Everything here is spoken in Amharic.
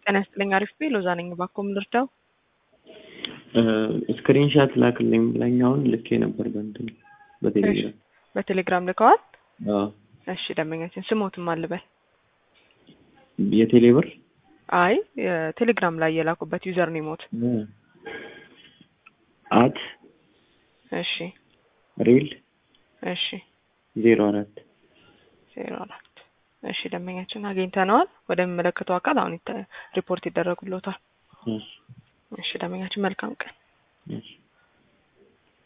ጤና ይስጥልኝ አሪፍ ቤ ሎዛ ነኝ ባኮም ልርዳው ስክሪንሻት ላክልኝ ብለኛውን ልኬ ነበር በቴሌግራም ልከዋል አዎ እሺ ደመኛችን ስሞትም አልበል የቴሌብር አይ ቴሌግራም ላይ የላኩበት ዩዘር ኔሞት አት እሺ ሪል እሺ 04 እሺ ደመኛችን አግኝተናል ወደሚመለከተው አካል አሁን ሪፖርት ይደረጉልዎታል እሺ ደመኛችን መልካም ቀን